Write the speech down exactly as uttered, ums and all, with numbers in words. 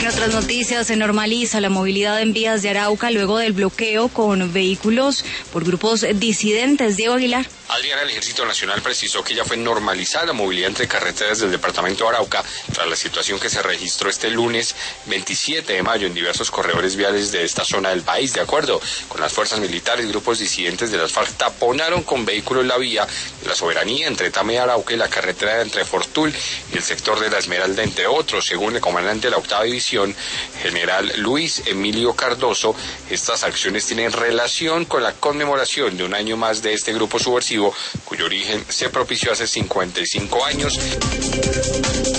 En otras noticias, se normaliza la movilidad en vías de Arauca luego del bloqueo con vehículos por grupos disidentes. Diego Aguilar. Adriana, el Ejército Nacional precisó que ya fue normalizada la movilidad entre carreteras del departamento de Arauca tras la situación que se registró este lunes veintisiete de mayo en diversos corredores viales de esta zona del país. De acuerdo con las fuerzas militares, grupos disidentes de las FARC taponaron con vehículos la vía de la Soberanía entre Tame y Arauca y la carretera entre Fortul y el sector de la Esmeralda, entre otros. Según el comandante de la octava división, general Luis Emilio Cardoso, estas acciones tienen relación con la conmemoración de un año más de este grupo subversivo cuyo origen se propició hace cincuenta y cinco años.